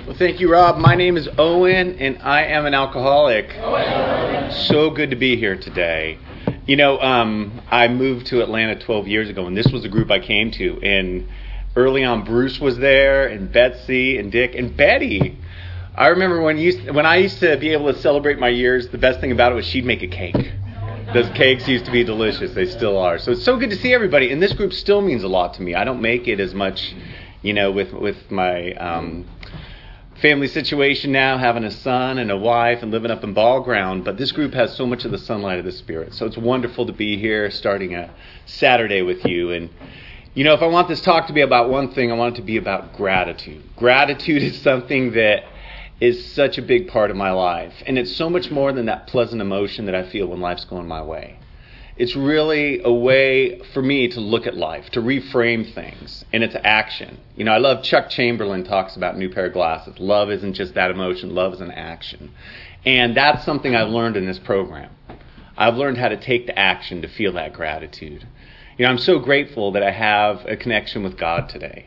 Well, thank you, Rob. My name is Owen, and I am an alcoholic. So good to be here today. You know, I moved to Atlanta 12 years ago, and this was the group I came to. And early on, Bruce was there, and Betsy, and Dick, and Betty. I remember when I used to be able to celebrate my years, the best thing about it was she'd make a cake. Those cakes used to be delicious. They still are. So it's so good to see everybody. And this group still means a lot to me. I don't make it as much, you know, with my family situation now, having a son and a wife and living up in Ball Ground. But this group has so much of the sunlight of the Spirit. So it's wonderful to be here starting a Saturday with you. And, you know, if I want this talk to be about one thing, I want it to be about gratitude. Gratitude is something that is such a big part of my life. And it's so much more than that pleasant emotion that I feel when life's going my way. It's really a way for me to look at life, to reframe things, and it's action. You know, I love Chuck Chamberlain talks about New Pair of Glasses. Love isn't just that emotion, love is an action. And that's something I've learned in this program. I've learned how to take the action to feel that gratitude. You know, I'm so grateful that I have a connection with God today,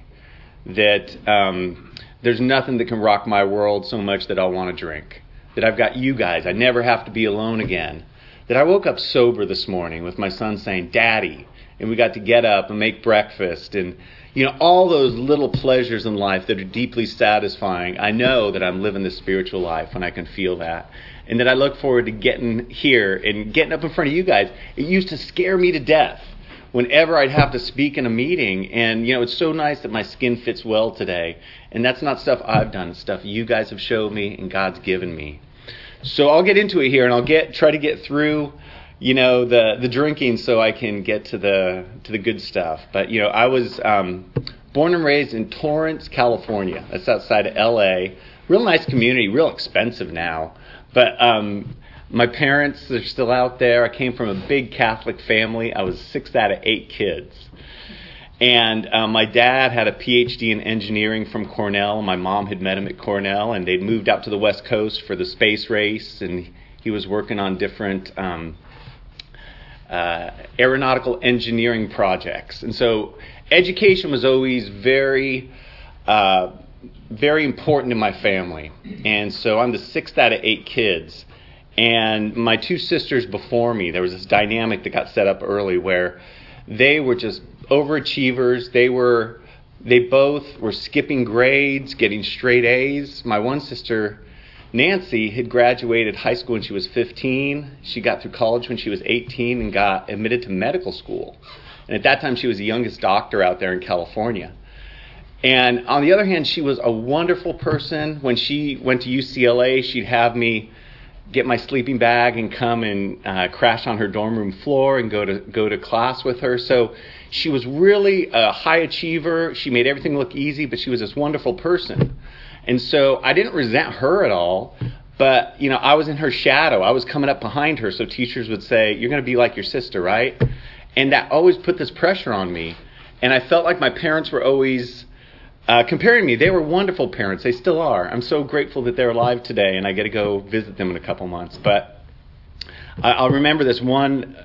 that there's nothing that can rock my world so much that I'll want to drink, that I've got you guys. I never have to be alone again. That I woke up sober this morning with my son saying, Daddy, and we got to get up and make breakfast, and, you know, all those little pleasures in life that are deeply satisfying. I know that I'm living this spiritual life when I can feel that, and that I look forward to getting here and getting up in front of you guys. It used to scare me to death whenever I'd have to speak in a meeting, and, you know, it's so nice that my skin fits well today, and that's not stuff I've done. It's stuff you guys have showed me and God's given me. So I'll get into it here, and I'll try to get through, you know, the drinking so I can get to the good stuff. But, you know, I was born and raised in Torrance, California. That's outside of L.A. Real nice community, real expensive now. But my parents are still out there. I came from a big Catholic family. I was 6 out of 8 kids. And my dad had a PhD in engineering from Cornell. My mom had met him at Cornell, and they'd moved out to the West Coast for the space race, and he was working on different aeronautical engineering projects. And so education was always very, very important in my family. And so I'm the 6th out of 8 kids. And my 2 sisters before me, there was this dynamic that got set up early where they were just overachievers. They both were skipping grades, getting straight A's. My one sister, Nancy, had graduated high school when she was 15. She got through college when she was 18 and got admitted to medical school. And at that time, she was the youngest doctor out there in California. And on the other hand, she was a wonderful person. When she went to UCLA, she'd have me get my sleeping bag and come and crash on her dorm room floor and go to class with her. So she was really a high achiever. She made everything look easy, but she was this wonderful person. And so I didn't resent her at all, but, you know, I was in her shadow. I was coming up behind her, so teachers would say, you're going to be like your sister, right? And that always put this pressure on me. And I felt like my parents were always comparing me. They were wonderful parents. They still are. I'm so grateful that they're alive today, and I get to go visit them in a couple months. But I'll remember this one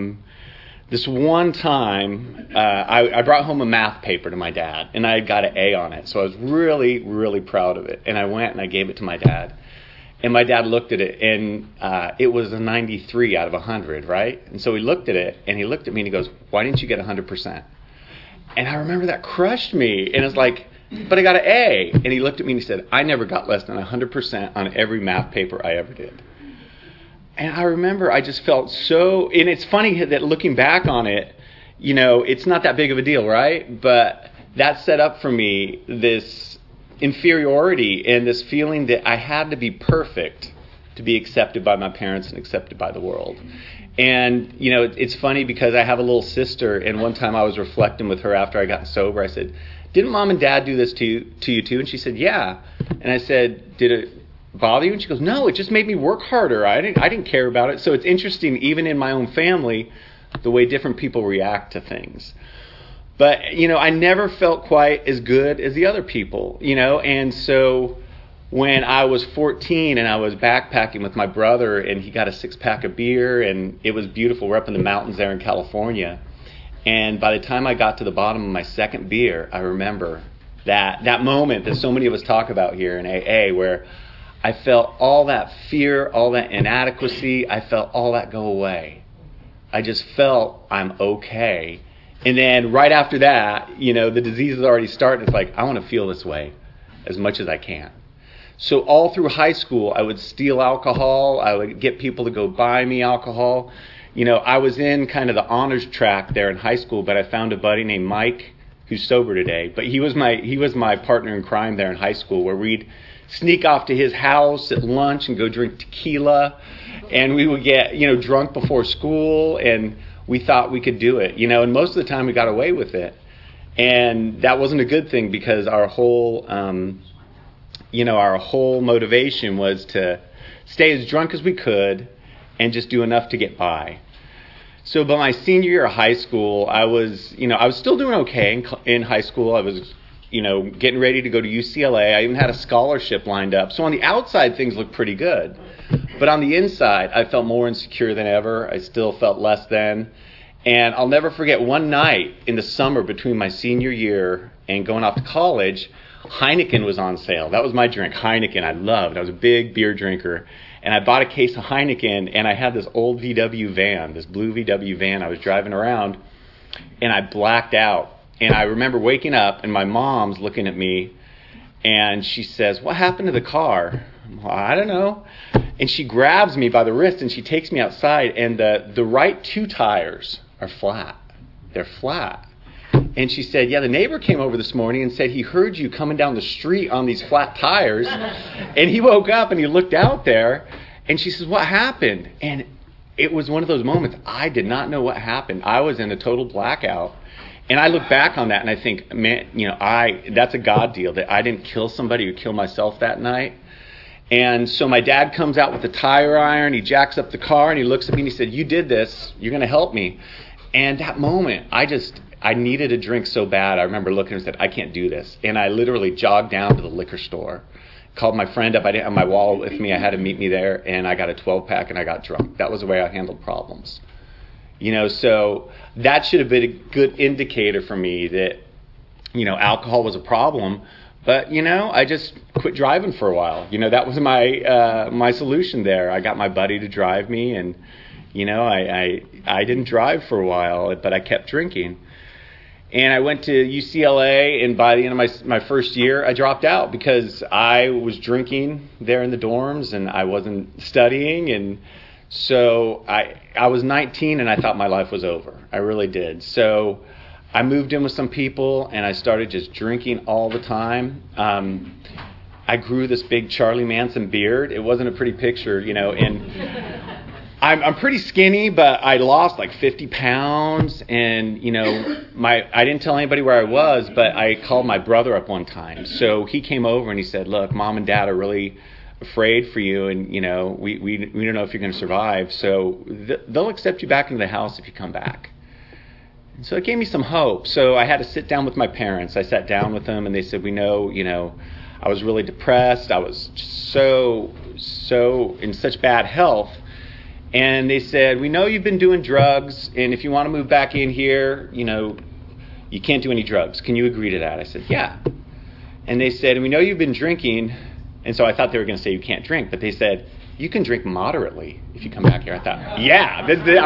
time. I brought home a math paper to my dad, and I got an A on it. So I was really, really proud of it. And I went and I gave it to my dad. And my dad looked at it, and it was a 93 out of 100, right? And so he looked at it, and he looked at me, and he goes, why didn't you get 100%? And I remember that crushed me. And it's like, but I got an A. And he looked at me and he said, I never got less than 100% on every math paper I ever did. And I remember I just felt so, and it's funny that looking back on it, you know, it's not that big of a deal, right? But that set up for me this inferiority and this feeling that I had to be perfect to be accepted by my parents and accepted by the world. And, you know, it's funny because I have a little sister, and one time I was reflecting with her after I got sober. I said, didn't Mom and Dad do this to you too? And she said, yeah. And I said, did it bother you? And she goes, no, it just made me work harder. I didn't care about it. So it's interesting, even in my own family, the way different people react to things. But, you know, I never felt quite as good as the other people, you know, and so when I was 14 and I was backpacking with my brother, and he got a 6-pack of beer, and it was beautiful. We're up in the mountains there in California. And by the time I got to the bottom of my second beer, I remember That moment that so many of us talk about here in AA, where I felt all that fear, all that inadequacy, I felt all that go away. I just felt I'm okay. And then right after that, the disease is already starting. It's like, I want to feel this way as much as I can. So all through high school, I would steal alcohol. I would get people to go buy me alcohol. I was in kind of the honors track there in high school, but I found a buddy named Mike who's sober today. But he was my partner in crime there in high school, where we'd sneak off to his house at lunch and go drink tequila, and we would get drunk before school, and we thought we could do it, and most of the time we got away with it, and that wasn't a good thing, because our whole motivation was to stay as drunk as we could and just do enough to get by. So by my senior year of high school, I was still doing okay in high school. I was, getting ready to go to UCLA. I even had a scholarship lined up. So on the outside, things looked pretty good. But on the inside, I felt more insecure than ever. I still felt less than. And I'll never forget one night in the summer between my senior year and going off to college, Heineken was on sale. That was my drink, Heineken. I was a big beer drinker. And I bought a case of Heineken, and I had this old VW van, this blue VW van I was driving around, and I blacked out. And I remember waking up, and my mom's looking at me, and she says, "What happened to the car?" Well, I don't know. And she grabs me by the wrist, and she takes me outside, and the right two tires are flat. They're flat. And she said, "Yeah, the neighbor came over this morning and said he heard you coming down the street on these flat tires." And he woke up and he looked out there, and she says, "What happened?" And it was one of those moments. I did not know what happened. I was in a total blackout. And I look back on that and I think, man, that's a God deal, that I didn't kill somebody or kill myself that night. And so my dad comes out with the tire iron, he jacks up the car, and he looks at me and he said, "You did this, you're going to help me." And that moment, I needed a drink so bad. I remember looking and said, "I can't do this." And I literally jogged down to the liquor store, called my friend up. I didn't have my wallet with me. I had to meet me there, and I got a 12-pack and I got drunk. That was the way I handled problems. So that should have been a good indicator for me that, alcohol was a problem. But, I just quit driving for a while. That was my solution there. I got my buddy to drive me, and, I didn't drive for a while, but I kept drinking. And I went to UCLA, and by the end of my first year, I dropped out because I was drinking there in the dorms, and I wasn't studying. And so I was 19, and I thought my life was over. I really did. So I moved in with some people, and I started just drinking all the time. I grew this big Charlie Manson beard. It wasn't a pretty picture, and I'm pretty skinny, but I lost like 50 pounds, and I didn't tell anybody where I was, but I called my brother up one time. So he came over and he said, "Look, Mom and Dad are really afraid for you, and we don't know if you're going to survive, so they'll accept you back into the house if you come back." And so it gave me some hope. So I had to sit down with my parents. I sat down with them, and they said, "We know, I was really depressed. I was so in such bad health." And they said, "We know you've been doing drugs, and if you want to move back in here, you can't do any drugs. Can you agree to that?" I said, "Yeah." And they said, "And we know you've been drinking." And so I thought they were going to say you can't drink, but they said, "You can drink moderately if you come back here." I thought, yeah.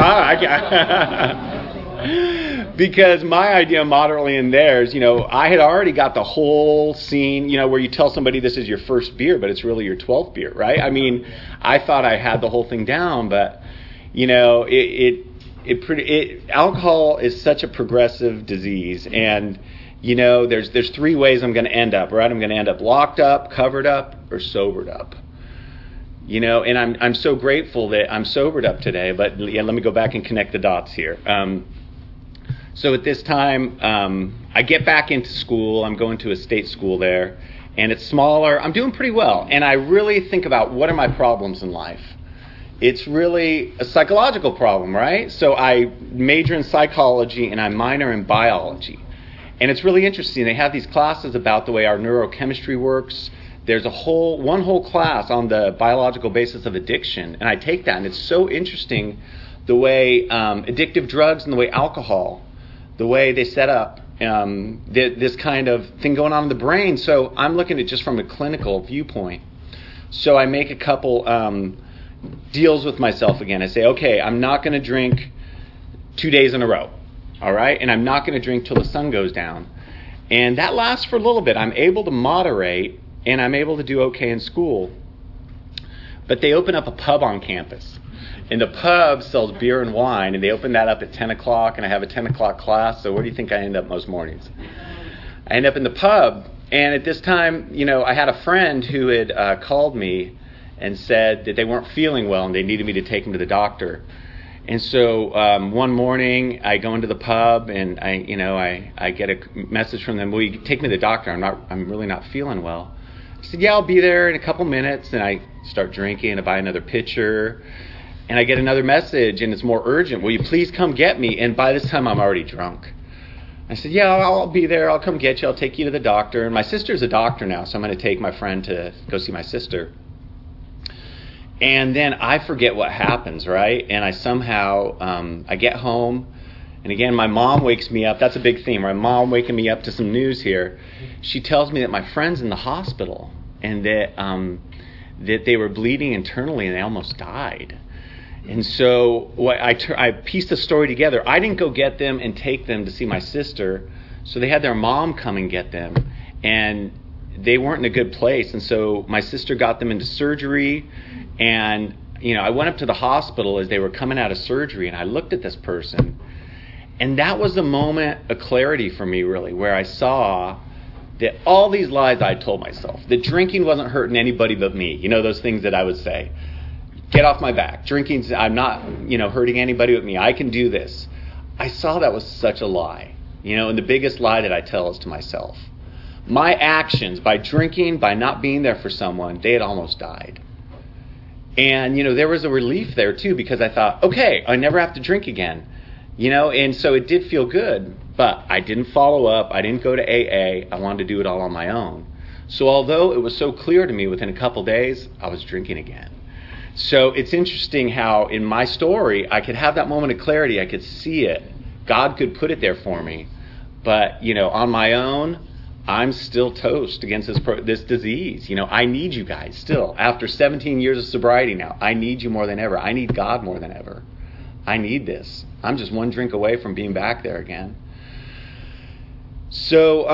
Because my idea of moderately and theirs, I had already got the whole scene, where you tell somebody this is your first beer, but it's really your 12th beer, right? I mean, I thought I had the whole thing down, but, alcohol is such a progressive disease, and, there's three ways I'm going to end up, right? I'm going to end up locked up, covered up, or sobered up. And I'm so grateful that I'm sobered up today, but yeah, let me go back and connect the dots here. So at this time, I get back into school. I'm going to a state school there, and it's smaller. I'm doing pretty well, and I really think about what are my problems in life. It's really a psychological problem, right? So I major in psychology, and I minor in biology. And it's really interesting. They have these classes about the way our neurochemistry works. There's one whole class on the biological basis of addiction, and I take that, and it's so interesting the way addictive drugs and the way alcohol, the way they set up this kind of thing going on in the brain. So I'm looking at it just from a clinical viewpoint. So I make a couple deals with myself again. I say, okay, I'm not going to drink 2 days in a row, all right? And I'm not going to drink till the sun goes down. And that lasts for a little bit. I'm able to moderate, and I'm able to do okay in school. But they open up a pub on campus. And the pub sells beer and wine, and they open that up at 10 o'clock, and I have a 10 o'clock class. So where do you think I end up most mornings? I end up in the pub, and at this time, I had a friend who had called me and said that they weren't feeling well, and they needed me to take them to the doctor. And so one morning, I go into the pub, and I get a message from them, will you take me to the doctor? I'm really not feeling well. I said, yeah, I'll be there in a couple minutes. And I start drinking, and I buy another pitcher. And I get another message, and it's more urgent. Will you please come get me? And by this time, I'm already drunk. I said, yeah, I'll be there. I'll come get you. I'll take you to the doctor. And my sister's a doctor now, so I'm going to take my friend to go see my sister. And then I forget what happens, right? And I somehow, I get home. And again, my mom wakes me up. That's a big theme. My mom waking me up to some news here. She tells me that my friend's in the hospital and that they were bleeding internally and they almost died. And so I pieced the story together. I didn't go get them and take them to see my sister. So they had their mom come and get them. And they weren't in a good place. And so my sister got them into surgery. And, I went up to the hospital as they were coming out of surgery. And I looked at this person. And that was the moment of clarity for me, really, where I saw that all these lies I told myself, that drinking wasn't hurting anybody but me. Those things that I would say. Get off my back. Drinking's, I'm not, hurting anybody but me. I can do this. I saw that was such a lie. And the biggest lie that I tell is to myself. My actions, by drinking, by not being there for someone, they had almost died. And, there was a relief there, too, because I thought, okay, I never have to drink again. And so it did feel good, but I didn't follow up. I didn't go to AA. I wanted to do it all on my own. So although it was so clear to me within a couple days, I was drinking again. So it's interesting how in my story, I could have that moment of clarity. I could see it. God could put it there for me. But, on my own, I'm still toast against this disease. I need you guys still. After 17 years of sobriety now, I need you more than ever. I need God more than ever. I need this. I'm just one drink away from being back there again. So,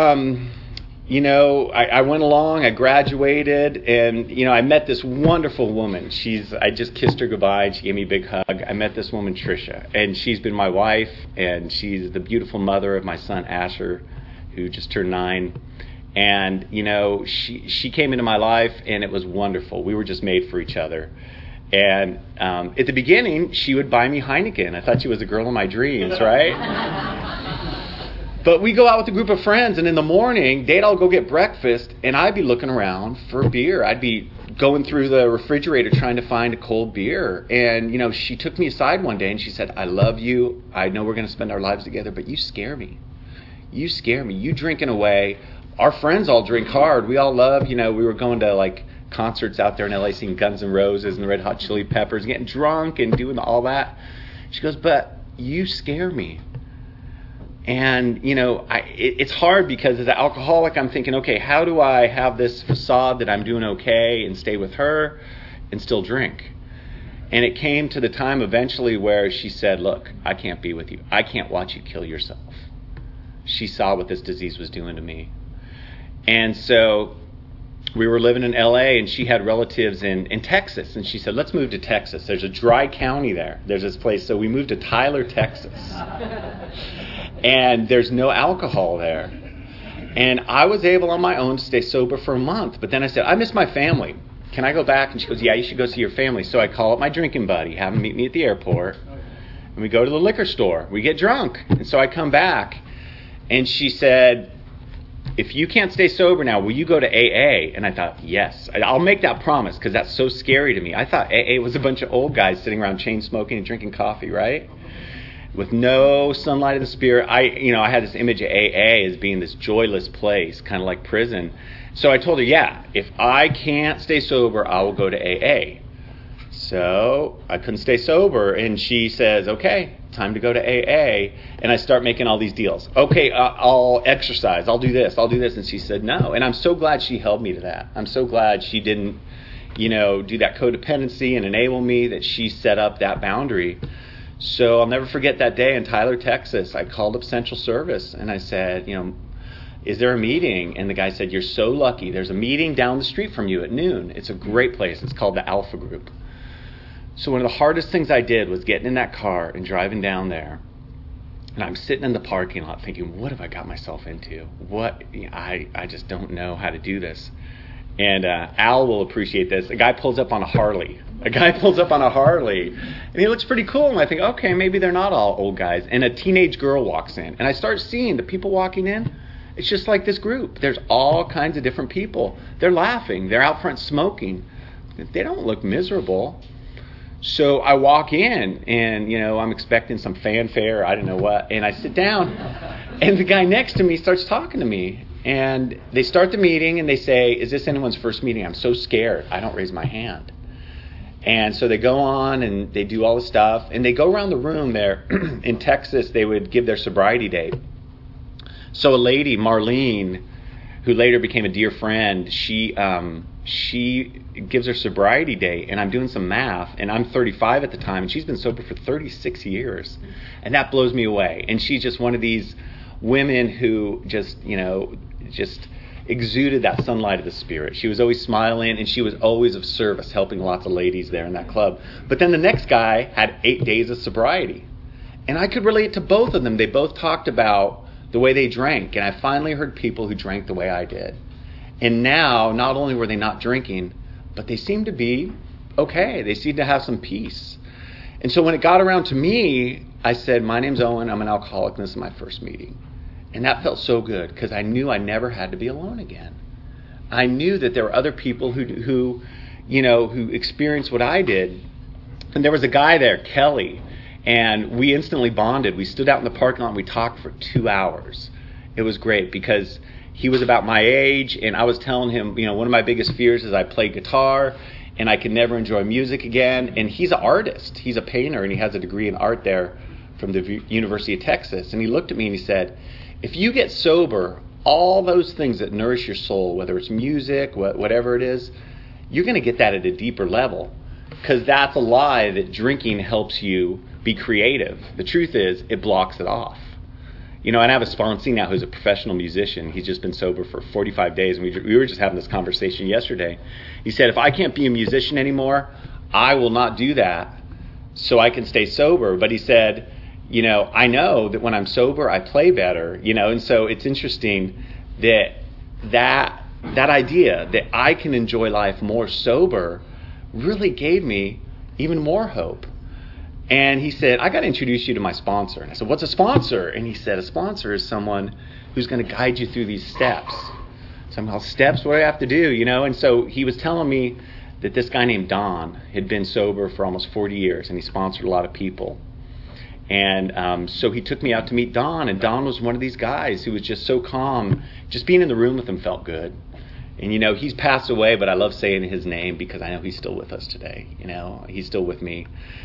I went along, I graduated, and, I met this wonderful woman. I just kissed her goodbye, and she gave me a big hug. I met this woman, Tricia, and she's been my wife, and she's the beautiful mother of my son, Asher, who just turned 9. And, she came into my life, and it was wonderful. We were just made for each other. And at the beginning, she would buy me Heineken. I thought she was the girl of my dreams, right? But we go out with a group of friends, and in the morning, they'd all go get breakfast, and I'd be looking around for beer. I'd be going through the refrigerator trying to find a cold beer. And, she took me aside one day, and she said, I love you. I know we're going to spend our lives together, but you scare me. You scare me. You drinking away. Our friends all drink hard. We all love, we were going to, concerts out there in LA, seeing Guns N' Roses and the Red Hot Chili Peppers, getting drunk and doing all that. She goes, but you scare me. And, it's hard because as an alcoholic, I'm thinking, okay, how do I have this facade that I'm doing okay and stay with her and still drink? And it came to the time eventually where she said, look, I can't be with you. I can't watch you kill yourself. She saw what this disease was doing to me. And so we were living in LA, and she had relatives in Texas, and she said, let's move to Texas. There's a dry county there. There's this place. So we moved to Tyler, Texas. And there's no alcohol there. And I was able on my own to stay sober for a month. But then I said, I miss my family. Can I go back? And she goes, yeah, you should go see your family. So I call up my drinking buddy, have him meet me at the airport. And we go to the liquor store. We get drunk. And so I come back, and she said, if you can't stay sober now, will you go to AA? And I thought, yes. I'll make that promise because that's so scary to me. I thought AA was a bunch of old guys sitting around chain smoking and drinking coffee, right? With no sunlight of the spirit. I had this image of AA as being this joyless place, kind of like prison. So I told her, yeah, if I can't stay sober, I will go to AA. So I couldn't stay sober, and she says, okay, time to go to AA. And I start making all these deals. Okay, I'll exercise, I'll do this. And she said no. And I'm so glad she held me to that. I'm so glad she didn't, do that codependency and enable me, that she set up that boundary. So I'll never forget that day in Tyler, Texas. I called up Central Service and I said, is there a meeting? And the guy said, you're so lucky. There's a meeting down the street from you at noon. It's a great place. It's called the Alpha Group. So one of the hardest things I did was getting in that car and driving down there. And I'm sitting in the parking lot thinking, what have I got myself into? I just don't know how to do this. And Al will appreciate this. A guy pulls up on a Harley. And he looks pretty cool. And I think, okay, maybe they're not all old guys. And a teenage girl walks in. And I start seeing the people walking in. It's just like this group. There's all kinds of different people. They're laughing. They're out front smoking. They don't look miserable. So I walk in and, I'm expecting some fanfare, I don't know what. And I sit down. And the guy next to me starts talking to me. And they start the meeting and they say, is this anyone's first meeting? I'm so scared. I don't raise my hand. And so they go on and they do all the stuff. And they go around the room there. In Texas, they would give their sobriety date. So a lady, Marlene, who later became a dear friend, she gives her sobriety date. And I'm doing some math. And I'm 35 at the time. And she's been sober for 36 years. And that blows me away. And she's just one of these women who just exuded that sunlight of the Spirit. She was always smiling, and she was always of service, helping lots of ladies there in that club. But then the next guy had 8 days of sobriety. And I could relate to both of them. They both talked about the way they drank, and I finally heard people who drank the way I did. And now, not only were they not drinking, but they seemed to be okay. They seemed to have some peace. And so when it got around to me, I said, my name's Owen, I'm an alcoholic, and this is my first meeting. And that felt so good because I knew I never had to be alone again. I knew that there were other people who experienced what I did. And there was a guy there, Kelly, and we instantly bonded. We stood out in the parking lot and we talked for 2 hours. It was great because he was about my age, and I was telling him, one of my biggest fears is I play guitar and I could never enjoy music again. And he's an artist. He's a painter, and he has a degree in art there from the University of Texas. And he looked at me and he said, if you get sober, all those things that nourish your soul, whether it's music, whatever it is, you're going to get that at a deeper level. Because that's a lie that drinking helps you be creative. The truth is, it blocks it off. And I have a sponsee now who's a professional musician. He's just been sober for 45 days, and we were just having this conversation yesterday. He said, if I can't be a musician anymore, I will not do that so I can stay sober. But he said, I know that when I'm sober, I play better, and so it's interesting that idea that I can enjoy life more sober really gave me even more hope. And he said, I got to introduce you to my sponsor. And I said, what's a sponsor? And he said, a sponsor is someone who's going to guide you through these steps. So I'm like, steps, what do I have to do, And so he was telling me that this guy named Don had been sober for almost 40 years, and he sponsored a lot of people. And so he took me out to meet Don, and Don was one of these guys who was just so calm. Just being in the room with him felt good. And, he's passed away, but I love saying his name because I know he's still with us today. He's still with me.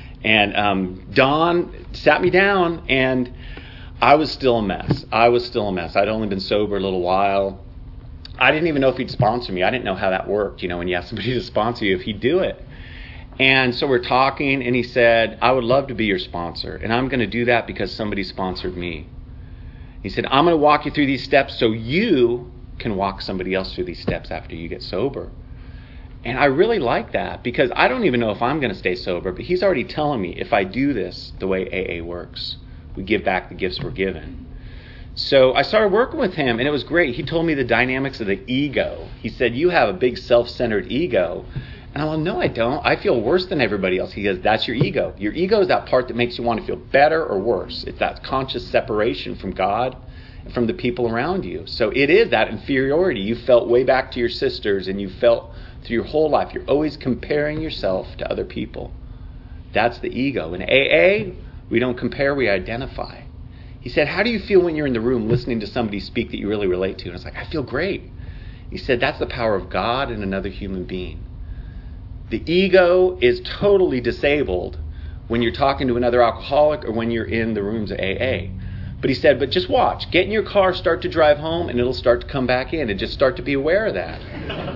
And Don sat me down, and I was still a mess. I'd only been sober a little while. I didn't even know if he'd sponsor me. I didn't know how that worked, when you ask somebody to sponsor you, if he'd do it. And so we're talking, and he said, I would love to be your sponsor, and I'm going to do that because somebody sponsored me. He said, I'm going to walk you through these steps so you can walk somebody else through these steps after you get sober. And I really like that because I don't even know if I'm going to stay sober, but he's already telling me if I do this the way AA works, we give back the gifts we're given. So I started working with him, and it was great. He told me the dynamics of the ego. He said, you have a big self-centered ego. And I'm like, no, I don't. I feel worse than everybody else. He goes, that's your ego. Your ego is that part that makes you want to feel better or worse. It's that conscious separation from God and from the people around you. So it is that inferiority. You felt way back to your sisters, and you felt through your whole life. You're always comparing yourself to other people. That's the ego. In AA, we don't compare, we identify. He said, how do you feel when you're in the room listening to somebody speak that you really relate to? And I was like, I feel great. He said, that's the power of God and another human being. The ego is totally disabled when you're talking to another alcoholic or when you're in the rooms of AA. But he said, but just watch. Get in your car, start to drive home, and it'll start to come back in, and just start to be aware of that.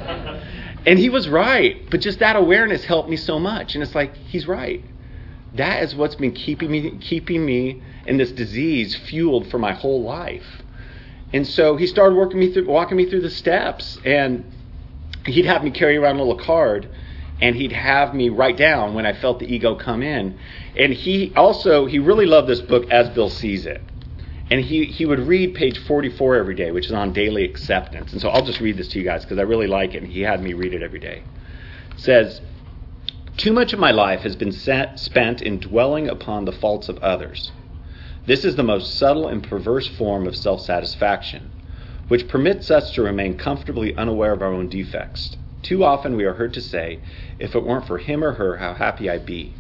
And he was right, but just that awareness helped me so much. And it's like, he's right. That is what's been keeping me in this disease fueled for my whole life. And so he started walking me through the steps, and he'd have me carry around a little card, and he'd have me write down when I felt the ego come in. And he really loved this book, As Bill Sees It. And he would read page 44 every day, which is on daily acceptance. And so I'll just read this to you guys because I really like it, and he had me read it every day. It says, too much of my life has been spent in dwelling upon the faults of others. This is the most subtle and perverse form of self-satisfaction, which permits us to remain comfortably unaware of our own defects. Too often we are heard to say, if it weren't for him or her, how happy I'd be.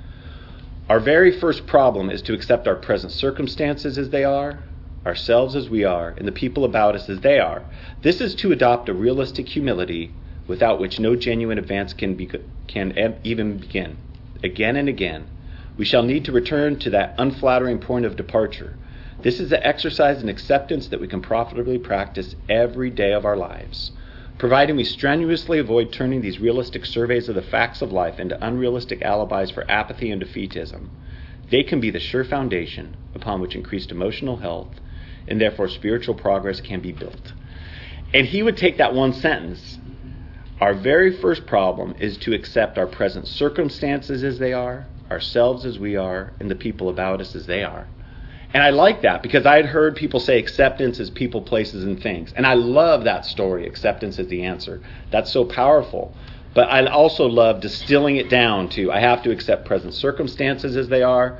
Our very first problem is to accept our present circumstances as they are, ourselves as we are, and the people about us as they are. This is to adopt a realistic humility without which no genuine advance can even begin. Again and again, we shall need to return to that unflattering point of departure. This is the exercise in acceptance that we can profitably practice every day of our lives, providing we strenuously avoid turning these realistic surveys of the facts of life into unrealistic alibis for apathy and defeatism. They can be the sure foundation upon which increased emotional health and therefore spiritual progress can be built. And he would take that one sentence. Our very first problem is to accept our present circumstances as they are, ourselves as we are, and the people about us as they are. And I like that because I had heard people say acceptance is people, places, and things. And I love that story, acceptance is the answer. That's so powerful. But I also love distilling it down to I have to accept present circumstances as they are,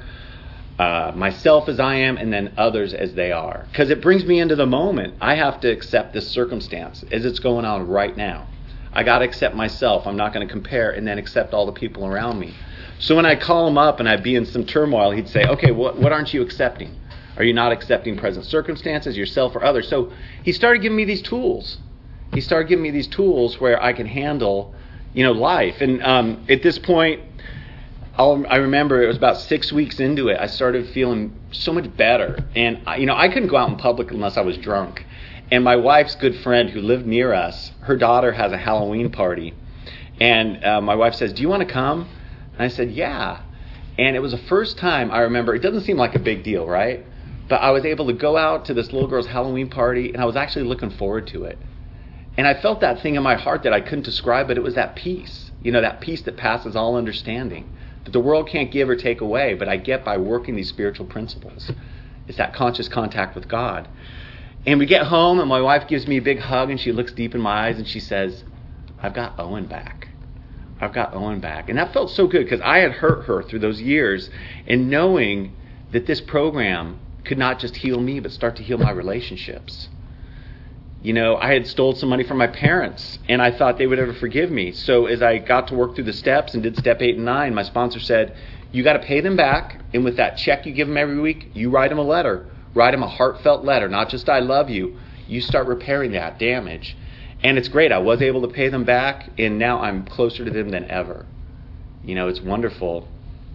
myself as I am, and then others as they are. Because it brings me into the moment. I have to accept this circumstance as it's going on right now. I got to accept myself. I'm not going to compare and then accept all the people around me. So when I call him up and I'd be in some turmoil, he'd say, okay, what aren't you accepting? Are you not accepting present circumstances, yourself or others? So he started giving me these tools. He started giving me these tools where I can handle, life. And at this point, I remember it was about 6 weeks into it, I started feeling so much better. And, I couldn't go out in public unless I was drunk. And my wife's good friend who lived near us, her daughter has a Halloween party. And my wife says, do you want to come? And I said, yeah. And it was the first time I remember, it doesn't seem like a big deal, right? But I was able to go out to this little girl's Halloween party, and I was actually looking forward to it. And I felt that thing in my heart that I couldn't describe, but it was that peace, that peace that passes all understanding, that the world can't give or take away, but I get by working these spiritual principles. It's that conscious contact with God. And we get home, and my wife gives me a big hug, and she looks deep in my eyes, and she says, I've got Owen back. I've got Owen back. And that felt so good, because I had hurt her through those years, and knowing that this program could not just heal me, but start to heal my relationships. I had stolen some money from my parents, and I thought they would ever forgive me. So as I got to work through the steps and did step 8 and 9, my sponsor said, you got to pay them back, and with that check you give them every week, you write them a letter. Write them a heartfelt letter, not just I love you. You start repairing that damage. And it's great. I was able to pay them back, and now I'm closer to them than ever. It's wonderful.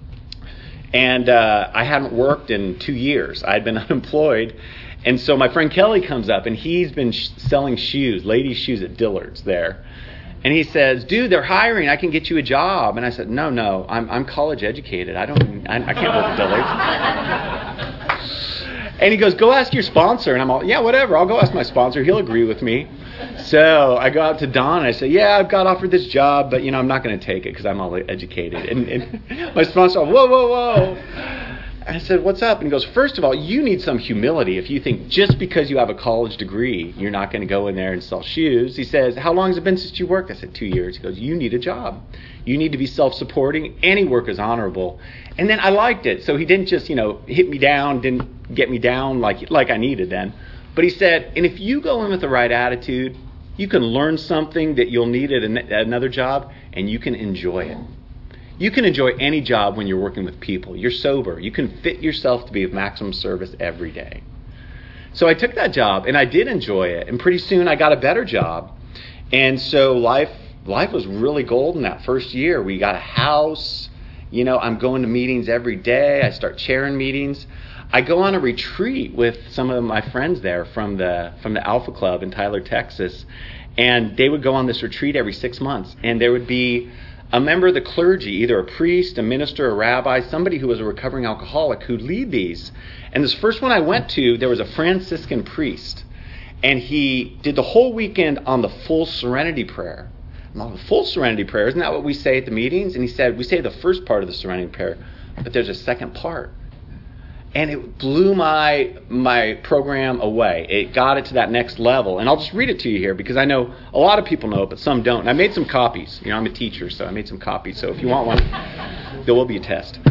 And I hadn't worked in 2 years. I'd been unemployed. And so my friend Kelly comes up, and he's been selling shoes, ladies' shoes at Dillard's there. And he says, dude, they're hiring. I can get you a job. And I said, no, I'm college educated. I can't work at Dillard's. And he goes, go ask your sponsor. And I'm all, yeah, whatever. I'll go ask my sponsor. He'll agree with me. So I go out to Don and I say, yeah, I've got offered this job, but, I'm not going to take it because I'm all educated. And my sponsor, whoa. I said, what's up? And he goes, first of all, you need some humility if you think just because you have a college degree, you're not going to go in there and sell shoes. He says, how long has it been since you worked? I said, 2 years. He goes, you need a job. You need to be self-supporting. Any work is honorable. And then I liked it. So he didn't just, hit me down, didn't get me down like I needed then. But he said, and if you go in with the right attitude, you can learn something that you'll need at another job, and you can enjoy it. You can enjoy any job when you're working with people. You're sober. You can fit yourself to be of maximum service every day. So I took that job, and I did enjoy it. And pretty soon I got a better job. And so life life was really golden that first year. We got a house. I'm going to meetings every day. I start chairing meetings. I go on a retreat with some of my friends there from the Alpha Club in Tyler, Texas. And they would go on this retreat every 6 months. And there would be a member of the clergy, either a priest, a minister, a rabbi, somebody who was a recovering alcoholic who'd lead these. And this first one I went to, there was a Franciscan priest. And he did the whole weekend on the full serenity prayer. The full serenity prayer, isn't that what we say at the meetings? And he said, we say the first part of the serenity prayer, but there's a second part. And it blew my program away. It got it to that next level. And I'll just read it to you here because I know a lot of people know it, but some don't. And I made some copies. I'm a teacher, so I made some copies. So if you want one, there will be a test.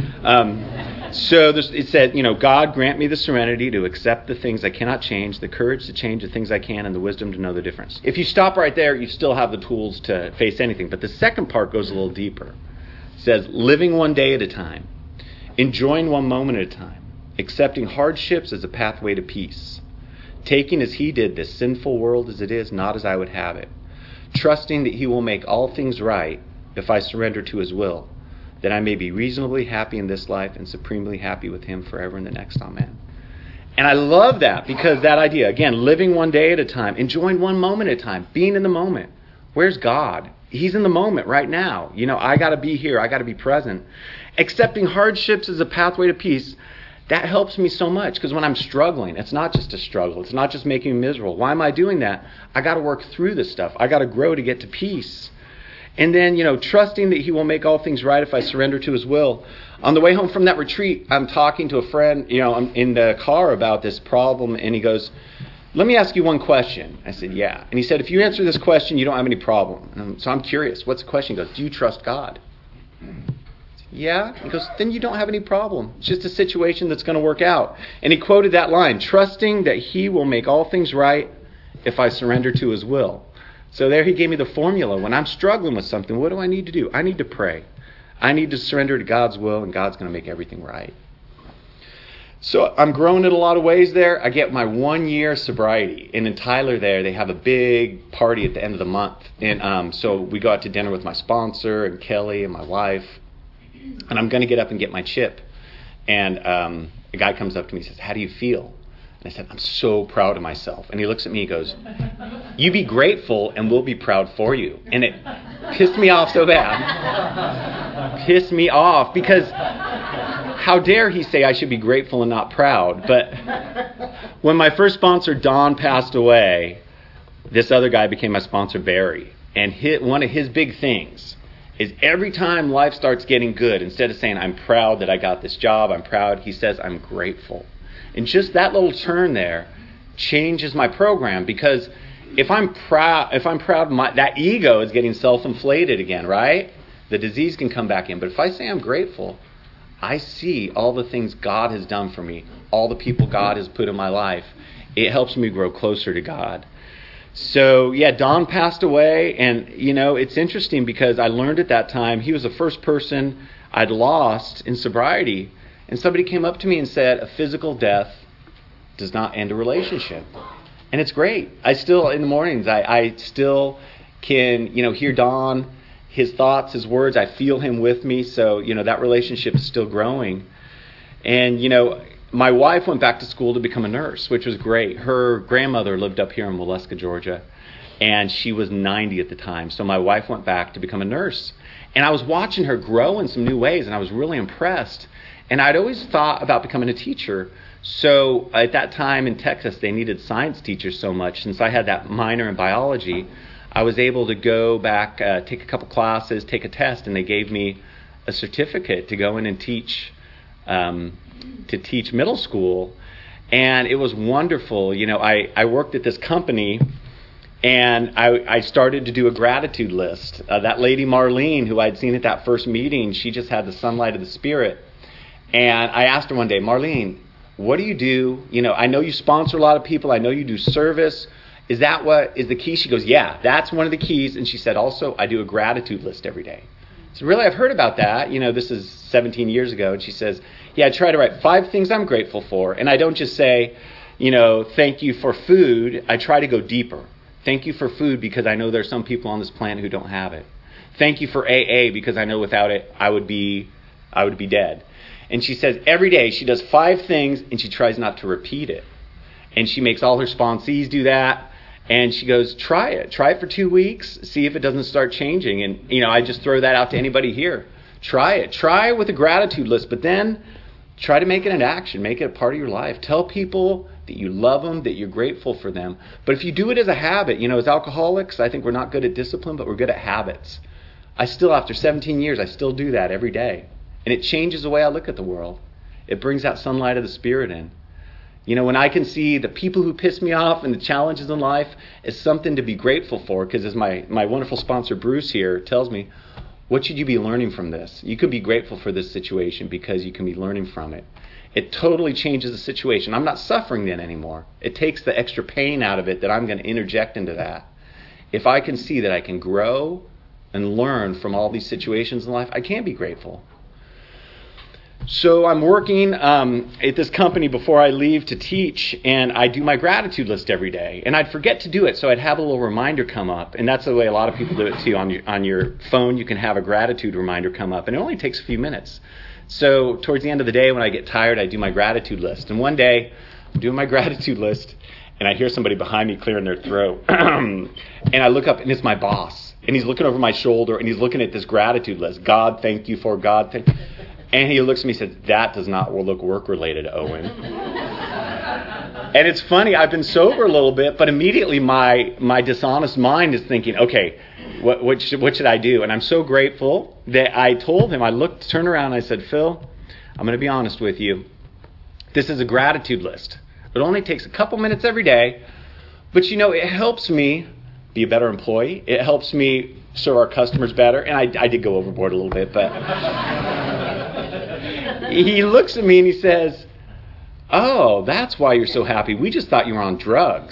It said, God grant me the serenity to accept the things I cannot change, the courage to change the things I can, and the wisdom to know the difference. If you stop right there, you still have the tools to face anything. But the second part goes a little deeper. It says, living one day at a time, enjoying one moment at a time, accepting hardships as a pathway to peace, taking as he did this sinful world as it is, not as I would have it, trusting that he will make all things right if I surrender to his will, that I may be reasonably happy in this life and supremely happy with him forever in the next. Amen. And I love that because that idea, again, living one day at a time, enjoying one moment at a time, being in the moment. Where's God? He's in the moment right now. I got to be here. I got to be present. Accepting hardships as a pathway to peace. That helps me so much because when I'm struggling, it's not just a struggle. It's not just making me miserable. Why am I doing that? I got to work through this stuff. I got to grow to get to peace. And then, trusting that he will make all things right if I surrender to his will. On the way home from that retreat, I'm talking to a friend, I'm in the car about this problem, and he goes, let me ask you one question. I said, yeah. And he said, if you answer this question, you don't have any problem. So I'm curious. What's the question? He goes, do you trust God? Yeah. He goes, then you don't have any problem. It's just a situation that's going to work out. And he quoted that line, trusting that he will make all things right if I surrender to his will. So there he gave me the formula. When I'm struggling with something, what do I need to do? I need to pray. I need to surrender to God's will, and God's going to make everything right. So I'm growing in a lot of ways there. I get my 1 year sobriety. And in Tyler there, they have a big party at the end of the month. And so we go out to dinner with my sponsor and Kelly and my wife. And I'm going to get up and get my chip. And a guy comes up to me and says, how do you feel? And I said, I'm so proud of myself. And he looks at me and goes, you be grateful and we'll be proud for you. And it pissed me off so bad. Pissed me off because how dare he say I should be grateful and not proud. But when my first sponsor, Don, passed away, this other guy became my sponsor, Barry. And one of his big things is every time life starts getting good, instead of saying, I'm proud that I got this job, I'm proud, he says, I'm grateful. And just that little turn there changes my program because if I'm proud, that ego is getting self-inflated again, right? The disease can come back in. But if I say I'm grateful, I see all the things God has done for me, all the people God has put in my life. It helps me grow closer to God. So, yeah, Don passed away, and, it's interesting because I learned at that time he was the first person I'd lost in sobriety. And somebody came up to me and said, a physical death does not end a relationship. And it's great. I still, in the mornings, I still can, hear Don, his thoughts, his words. I feel him with me. So, that relationship is still growing. And, my wife went back to school to become a nurse, which was great. Her grandmother lived up here in Waleska, Georgia, and she was 90 at the time. So my wife went back to become a nurse. And I was watching her grow in some new ways, and I was really impressed. And I'd always thought about becoming a teacher. So at that time in Texas, they needed science teachers so much. Since I had that minor in biology, I was able to go back, take a couple classes, take a test, and they gave me a certificate to go in and teach middle school. And it was wonderful. I worked at this company, and I started to do a gratitude list. That lady Marlene, who I'd seen at that first meeting, she just had the sunlight of the Spirit. And I asked her one day, Marlene, what do you do? I know you sponsor a lot of people. I know you do service. Is that what is the key? She goes, yeah, that's one of the keys. And she said, also, I do a gratitude list every day. So really, I've heard about that. This is 17 years ago. And she says, yeah, I try to write 5 things I'm grateful for. And I don't just say, thank you for food. I try to go deeper. Thank you for food because I know there's some people on this planet who don't have it. Thank you for AA because I know without it I would be dead. And she says every day she does 5 things and she tries not to repeat it. And she makes all her sponsees do that. And she goes, try it. Try it for 2 weeks. See if it doesn't start changing. And, I just throw that out to anybody here. Try it. Try it with a gratitude list. But then try to make it an action. Make it a part of your life. Tell people that you love them, that you're grateful for them. But if you do it as a habit, as alcoholics, I think we're not good at discipline, but we're good at habits. I still, after 17 years, I still do that every day. And it changes the way I look at the world. It brings that sunlight of the Spirit in. When I can see the people who piss me off and the challenges in life is something to be grateful for, because as my wonderful sponsor Bruce here tells me, what should you be learning from this? You could be grateful for this situation because you can be learning from it. It totally changes the situation. I'm not suffering then anymore. It takes the extra pain out of it that I'm going to interject into that. If I can see that I can grow and learn from all these situations in life, I can be grateful. So I'm working at this company before I leave to teach, and I do my gratitude list every day. And I'd forget to do it, so I'd have a little reminder come up. And that's the way a lot of people do it too. On your phone, you can have a gratitude reminder come up, and it only takes a few minutes. So towards the end of the day, when I get tired, I do my gratitude list. And one day, I'm doing my gratitude list, and I hear somebody behind me clearing their throat. And I look up, and it's my boss. And he's looking over my shoulder, and he's looking at this gratitude list. God, thank you for God, thank you. And he looks at me and says, that does not look work-related, Owen. And it's funny, I've been sober a little bit, but immediately my dishonest mind is thinking, okay, what should I do? And I'm so grateful that I told him, turned around, and I said, Phil, I'm going to be honest with you. This is a gratitude list. It only takes a couple minutes every day, but it helps me be a better employee. It helps me serve our customers better. And I did go overboard a little bit, but... He looks at me and he says, oh, that's why you're so happy. We just thought you were on drugs.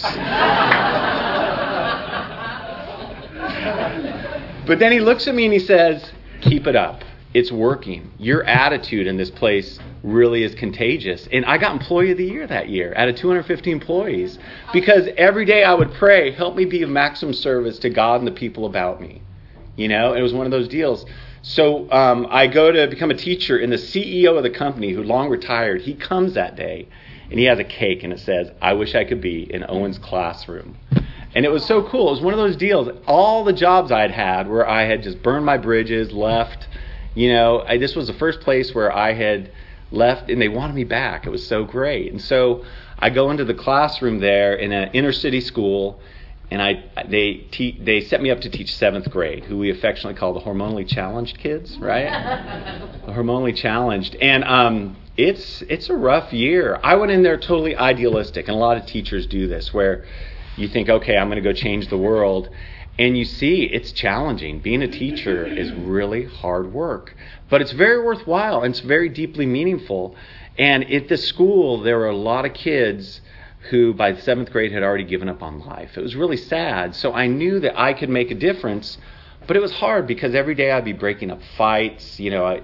But then he looks at me and he says, keep it up. It's working. Your attitude in this place really is contagious. And I got Employee of the Year that year out of 250 employees because every day I would pray, help me be of maximum service to God and the people about me. It was one of those deals. So I go to become a teacher, and the CEO of the company, who long retired, he comes that day, and he has a cake, and it says, I wish I could be in Owen's classroom. And it was so cool. It was one of those deals. All the jobs I'd had where I had just burned my bridges, left, this was the first place where I had left, and they wanted me back. It was so great. And so I go into the classroom there in an inner city school, and they set me up to teach 7th grade, who we affectionately call the hormonally challenged kids, right? The hormonally challenged. And it's a rough year. I went in there totally idealistic, and a lot of teachers do this, where you think, okay, I'm going to go change the world. And you see, it's challenging. Being a teacher is really hard work. But it's very worthwhile, and it's very deeply meaningful. And at the school, there were a lot of kids who by the 7th grade had already given up on life. It was really sad. So I knew that I could make a difference, but it was hard because every day I'd be breaking up fights,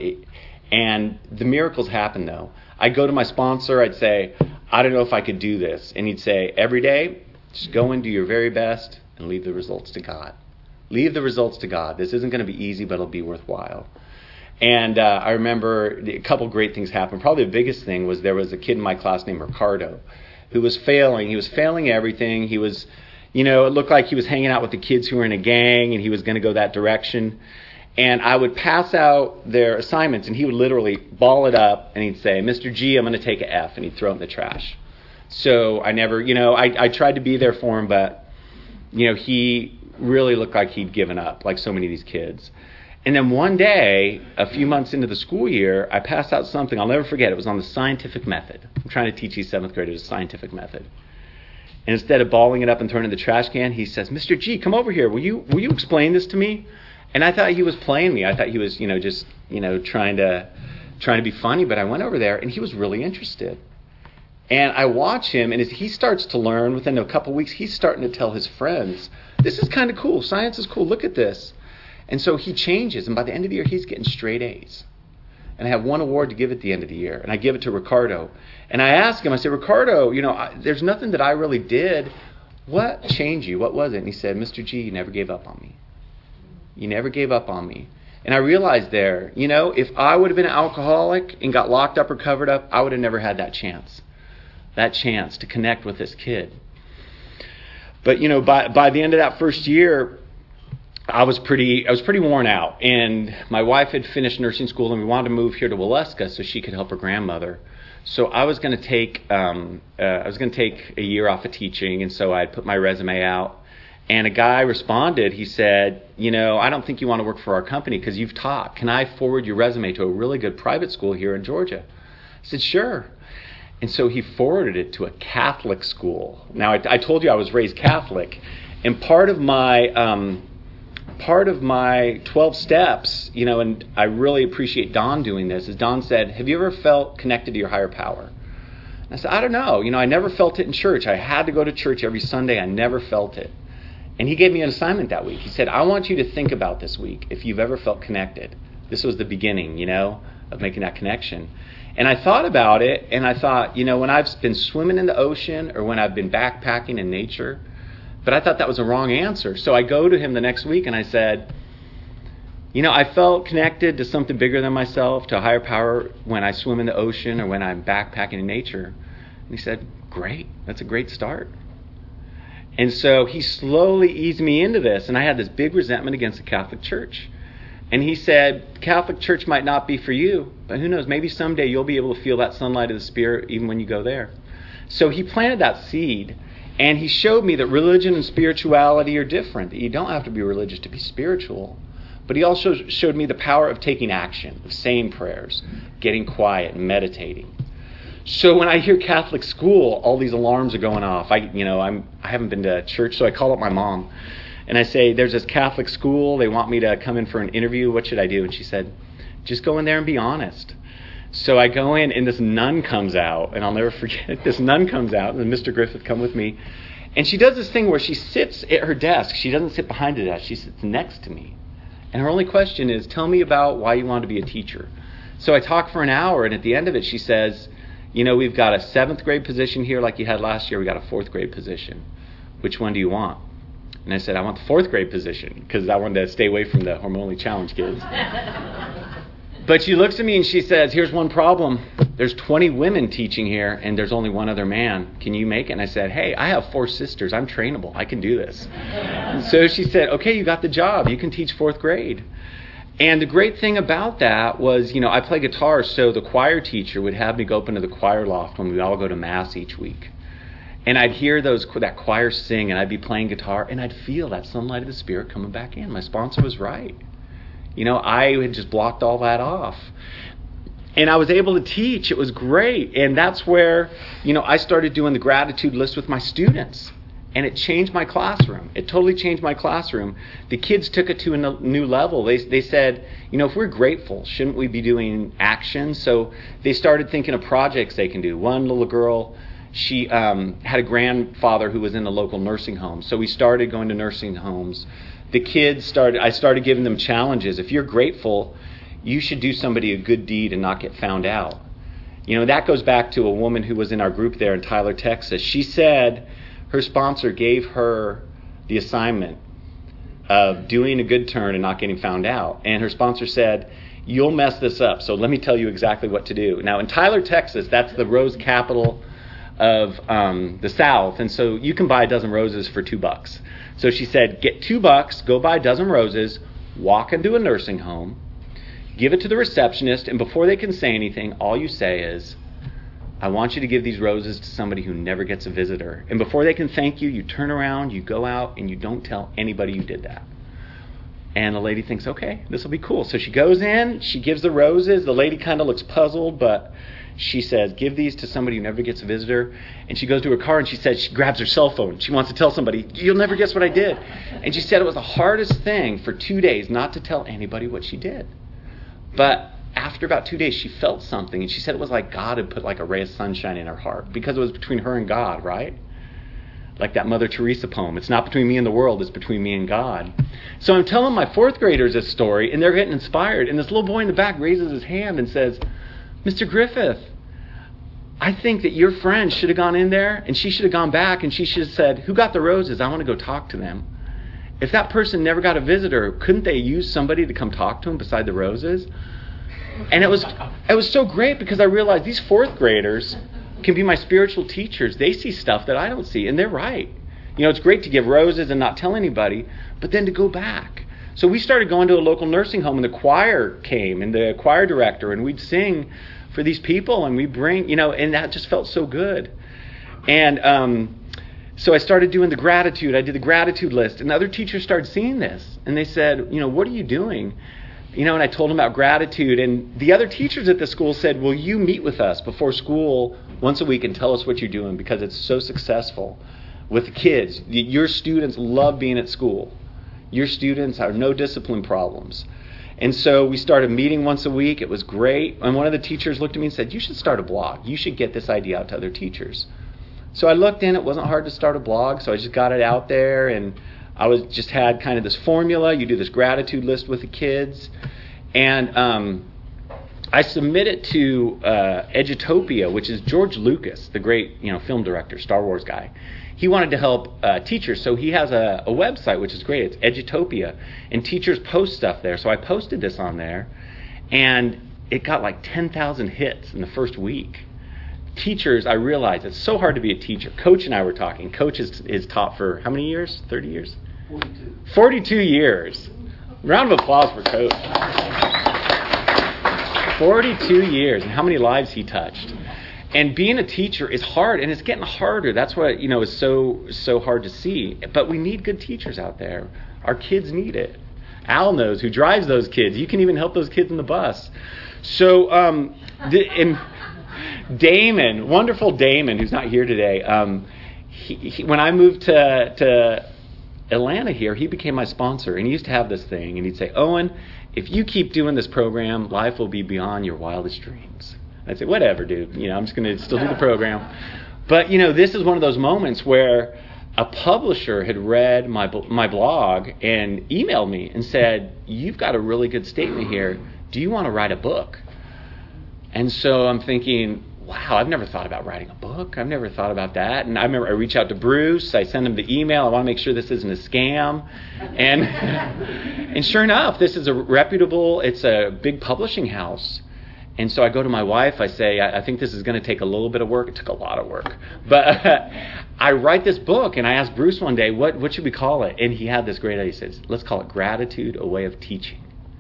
and the miracles happen though. I'd go to my sponsor, I'd say, I don't know if I could do this. And he'd say, every day, just go and do your very best and leave the results to God. Leave the results to God. This isn't going to be easy, but it'll be worthwhile. And I remember a couple great things happened. Probably the biggest thing was there was a kid in my class named Ricardo who was failing. He was failing everything. He was, it looked like he was hanging out with the kids who were in a gang, and he was going to go that direction. And I would pass out their assignments, and he would literally ball it up, and he'd say, Mr. G, I'm going to take an F, and he'd throw it in the trash. So I never, I tried to be there for him, but, he really looked like he'd given up, like so many of these kids. And then one day, a few months into the school year, I passed out something. I'll never forget. It was on the scientific method. I'm trying to teach these 7th graders a scientific method. And instead of balling it up and throwing it in the trash can, he says, Mr. G, come over here. Will you explain this to me? And I thought he was playing me. I thought he was, just, trying to be funny. But I went over there, and he was really interested. And I watch him, and as he starts to learn, within a couple weeks, he's starting to tell his friends, this is kind of cool. Science is cool. Look at this. And so he changes, and by the end of the year, he's getting straight A's. And I have one award to give at the end of the year, and I give it to Ricardo. And I ask him, I say, Ricardo, there's nothing that I really did. what changed you? What was it? And he said, Mr. G, you never gave up on me. You never gave up on me. And I realized there, if I would have been an alcoholic and got locked up or covered up, I would have never had that chance to connect with this kid. But, by the end of that first year, I was pretty worn out. And my wife had finished nursing school, and we wanted to move here to Waleska so she could help her grandmother. So I was going to take a year off of teaching, and so I put my resume out. And a guy responded. He said, I don't think you want to work for our company because you've taught. Can I forward your resume to a really good private school here in Georgia? I said, sure. And so he forwarded it to a Catholic school. Now, I told you I was raised Catholic, and part of my 12 steps, and I really appreciate Don doing this, is Don said, have you ever felt connected to your higher power? And I said, I don't know. I never felt it in church. I had to go to church every Sunday. I never felt it. And he gave me an assignment that week. He said, I want you to think about this week if you've ever felt connected. This was the beginning, of making that connection. And I thought about it, and I thought, when I've been swimming in the ocean or when I've been backpacking in nature, but I thought that was a wrong answer. So I go to him the next week and I said, I felt connected to something bigger than myself, to a higher power when I swim in the ocean or when I'm backpacking in nature. And he said, great, that's a great start. And so he slowly eased me into this, and I had this big resentment against the Catholic Church. And he said, Catholic Church might not be for you, but who knows, maybe someday you'll be able to feel that sunlight of the Spirit even when you go there. So he planted that seed, and he showed me that religion and spirituality are different, that you don't have to be religious to be spiritual. But he also showed me the power of taking action, of saying prayers, getting quiet, and meditating. So when I hear Catholic school, all these alarms are going off. I haven't been to church, so I call up my mom. And I say, there's this Catholic school. They want me to come in for an interview. What should I do? And she said, just go in there and be honest. So I go in, and this nun comes out. And I'll never forget, this nun comes out. And Mr. Griffith come with me. And she does this thing where she sits at her desk. She doesn't sit behind the desk. She sits next to me. And her only question is, tell me about why you wanted to be a teacher. So I talk for an hour. And at the end of it, she says, we've got a 7th grade position here like you had last year. We got a 4th grade position. Which one do you want? And I said, I want the 4th grade position because I wanted to stay away from the hormonally challenged kids. But she looks at me and she says, here's one problem. There's 20 women teaching here and there's only one other man. Can you make it? And I said, hey, I have 4 sisters. I'm trainable. I can do this. And so she said, okay, you got the job. You can teach 4th grade. And the great thing about that was, I play guitar, so the choir teacher would have me go up into the choir loft when we all go to Mass each week. And I'd hear that choir sing, and I'd be playing guitar, and I'd feel that sunlight of the Spirit coming back in. My sponsor was right. I had just blocked all that off. And I was able to teach. It was great. And that's where, I started doing the gratitude list with my students. And it changed my classroom. It totally changed my classroom. The kids took it to a new level. They said, if we're grateful, shouldn't we be doing action? So they started thinking of projects they can do. One little girl, she had a grandfather who was in a local nursing home. So we started going to nursing homes. I started giving them challenges. If you're grateful, you should do somebody a good deed and not get found out. That goes back to a woman who was in our group there in Tyler, Texas. She said her sponsor gave her the assignment of doing a good turn and not getting found out. And her sponsor said, you'll mess this up, so let me tell you exactly what to do. Now, in Tyler, Texas, that's the rose capital of the South, and so you can buy a dozen roses for $2. So she said, get $2, go buy a dozen roses, walk into a nursing home, give it to the receptionist, and before they can say anything, all you say is, I want you to give these roses to somebody who never gets a visitor. And before they can thank you, you turn around, you go out, and you don't tell anybody you did that. And the lady thinks, okay, this will be cool. So she goes in, she gives the roses. The lady kind of looks puzzled, but she says, give these to somebody who never gets a visitor. And she goes to her car and she says, she grabs her cell phone. She wants to tell somebody, you'll never guess what I did. And she said it was the hardest thing for 2 days not to tell anybody what she did. But after about 2 days, she felt something. And she said it was like God had put like a ray of sunshine in her heart because it was between her and God, right? Like that Mother Teresa poem. It's not between me and the world, it's between me and God. So I'm telling my 4th graders this story, and they're getting inspired. And this little boy in the back raises his hand and says, Mr. Griffith, I think that your friend should have gone in there, and she should have gone back, and she should have said, who got the roses? I want to go talk to them. If that person never got a visitor, couldn't they use somebody to come talk to them beside the roses? And it was so great because I realized these fourth graders can be my spiritual teachers. They see stuff that I don't see, and they're right. It's great to give roses and not tell anybody, but then to go back. So we started going to a local nursing home, and the choir came, and the choir director, and we'd sing for these people, and we bring, and that just felt so good. And so I started doing the gratitude. I did the gratitude list, and other teachers started seeing this, and they said, what are you doing? And I told them about gratitude, and the other teachers at the school said, will you meet with us before school once a week and tell us what you're doing, because it's so successful with the kids. Your students love being at school. Your students have no discipline problems. And so we started meeting once a week. It was great. And one of the teachers looked at me and said, you should start a blog. You should get this idea out to other teachers. So I looked in. It wasn't hard to start a blog, so I just got it out there, and I just had kind of this formula. You do this gratitude list with the kids. And I submitted to Edutopia, which is George Lucas, the great film director, Star Wars guy. He wanted to help teachers, so he has a website, which is great. It's Edutopia, and teachers post stuff there. So I posted this on there, and it got like 10,000 hits in the first week. Teachers, I realized it's so hard to be a teacher. Coach and I were talking. Coach is taught for how many years? 30 years? 42. 42 years. Round of applause for Coach. 42 years, and how many lives he touched. And being a teacher is hard, and it's getting harder. That's what is so hard to see. But we need good teachers out there. Our kids need it. Al knows who drives those kids. You can even help those kids in the bus. So, and Damon, wonderful Damon, who's not here today. When I moved to Atlanta here, he became my sponsor, and he used to have this thing, and he'd say, Owen, if you keep doing this program, life will be beyond your wildest dreams. I'd say, whatever, dude. I'm just going to still do the program. But, this is one of those moments where a publisher had read my blog and emailed me and said, you've got a really good statement here. Do you want to write a book? And so I'm thinking, wow, I've never thought about writing a book. I've never thought about that. And I remember I reached out to Bruce. I sent him the email. I want to make sure this isn't a scam. And and sure enough, this is it's a big publishing house. And so I go to my wife. I say, I think this is going to take a little bit of work. It took a lot of work. But I write this book, and I asked Bruce one day, what should we call it? And he had this great idea. He says, let's call it Gratitude, a Way of Teaching.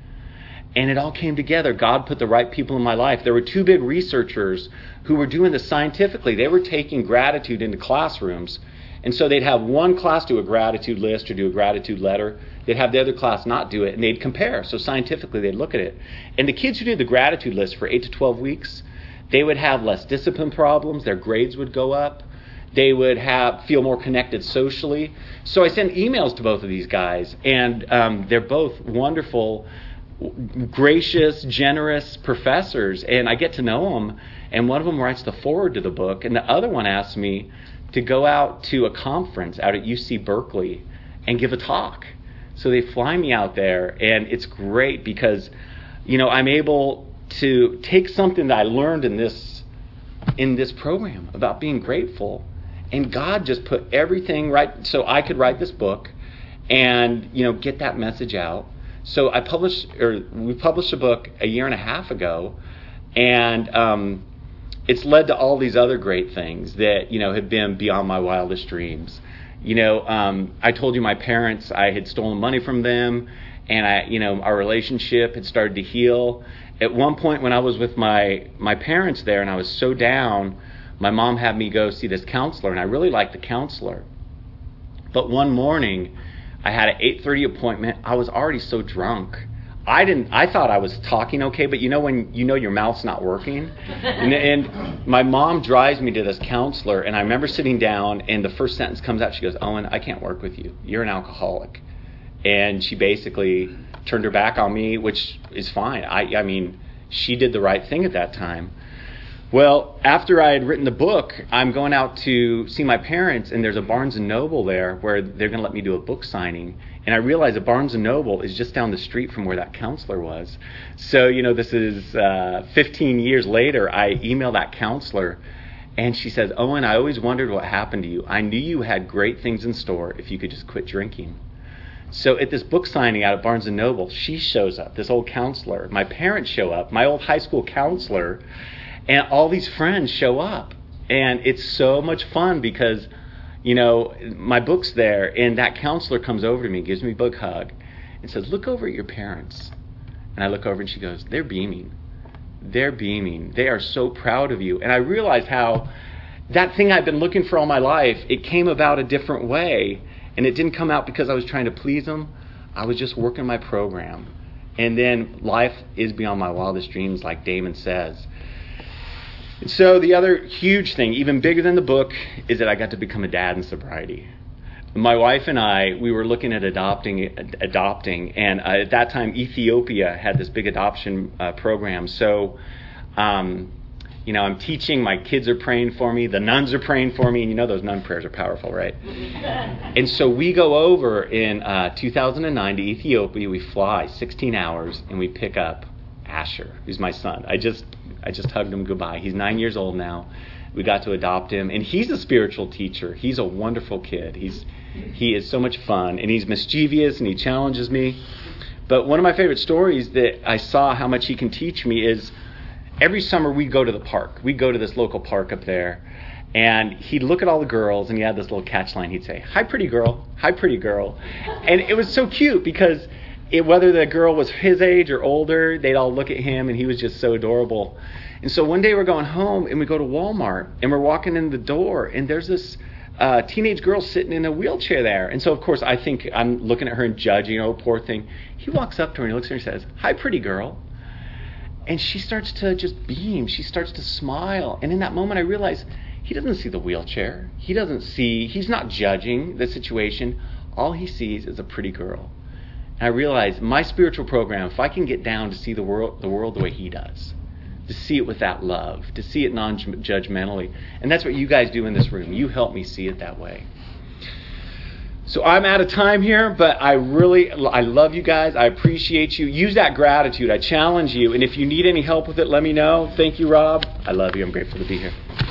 And it all came together. God put the right people in my life. There were two big researchers who were doing this scientifically. They were taking gratitude into classrooms. And so they'd have one class do a gratitude list or do a gratitude letter. They'd have the other class not do it, and they'd compare. So scientifically, they'd look at it. And the kids who did the gratitude list for 8 to 12 weeks, they would have less discipline problems. Their grades would go up. They would feel more connected socially. So I sent emails to both of these guys, and they're both wonderful, gracious, generous professors, and I get to know them, and one of them writes the foreword to the book, and the other one asks me to go out to a conference out at UC Berkeley and give a talk. So they fly me out there, and it's great because, I'm able to take something that I learned in this program about being grateful, and God just put everything right so I could write this book and, get that message out. So we published a book a year and a half ago, and it's led to all these other great things that, have been beyond my wildest dreams. I told you my parents, I had stolen money from them, and our relationship had started to heal. At one point when I was with my parents there and I was so down, my mom had me go see this counselor, and I really liked the counselor. But one morning, I had an 8:30 appointment. I was already so drunk. I thought I was talking okay, but when your mouth's not working? And my mom drives me to this counselor, and I remember sitting down, and the first sentence comes out. She goes, Owen, I can't work with you. You're an alcoholic. And she basically turned her back on me, which is fine. I mean, she did the right thing at that time. Well, after I had written the book, I'm going out to see my parents, and there's a Barnes & Noble there where they're going to let me do a book signing. And I realized that Barnes & Noble is just down the street from where that counselor was. So, this is 15 years later, I emailed that counselor, And she says, Owen, I always wondered what happened to you. I knew you had great things in store if you could just quit drinking. So at this book signing out at Barnes & Noble, she shows up, this old counselor. My parents show up, my old high school counselor, and all these friends show up. And it's so much fun because, my book's there, and that counselor comes over to me, gives me a big hug, and says, look over at your parents. And I look over and she goes, they're beaming. They're beaming. They are so proud of you. And I realized how that thing I've been looking for all my life, it came about a different way. And it didn't come out because I was trying to please them. I was just working my program. And then life is beyond my wildest dreams, like Damon says. And so the other huge thing, even bigger than the book, is that I got to become a dad in sobriety. My wife and I, we were looking at adopting, and at that time Ethiopia had this big adoption program. So, I'm teaching, my kids are praying for me, the nuns are praying for me, and those nun prayers are powerful, right? And so we go over in 2009 to Ethiopia. We fly 16 hours, and we pick up Asher, who's my son. I just hugged him goodbye. He's 9 years old now. We got to adopt him, and he's a spiritual teacher. He's a wonderful kid. He is so much fun, and he's mischievous, and he challenges me. But one of my favorite stories that I saw how much he can teach me is every summer we'd go to the park. We'd go to this local park up there, and he'd look at all the girls, and he had this little catch line. He'd say, hi, pretty girl. Hi, pretty girl. And it was so cute because whether the girl was his age or older, they'd all look at him, and he was just so adorable. And so one day we're going home, and we go to Walmart, and we're walking in the door, and there's this teenage girl sitting in a wheelchair there. And so, of course, I think I'm looking at her and judging, poor thing. He walks up to her and he looks at her and says, hi, pretty girl. And she starts to just beam. She starts to smile. And in that moment, I realize he doesn't see the wheelchair. He's not judging the situation. All he sees is a pretty girl. And I realize my spiritual program, if I can get down to see the world the way he does, to see it with that love, to see it non-judgmentally. And that's what you guys do in this room. You help me see it that way. So I'm out of time here, but I love you guys. I appreciate you. Use that gratitude. I challenge you. And if you need any help with it, let me know. Thank you, Rob. I love you. I'm grateful to be here.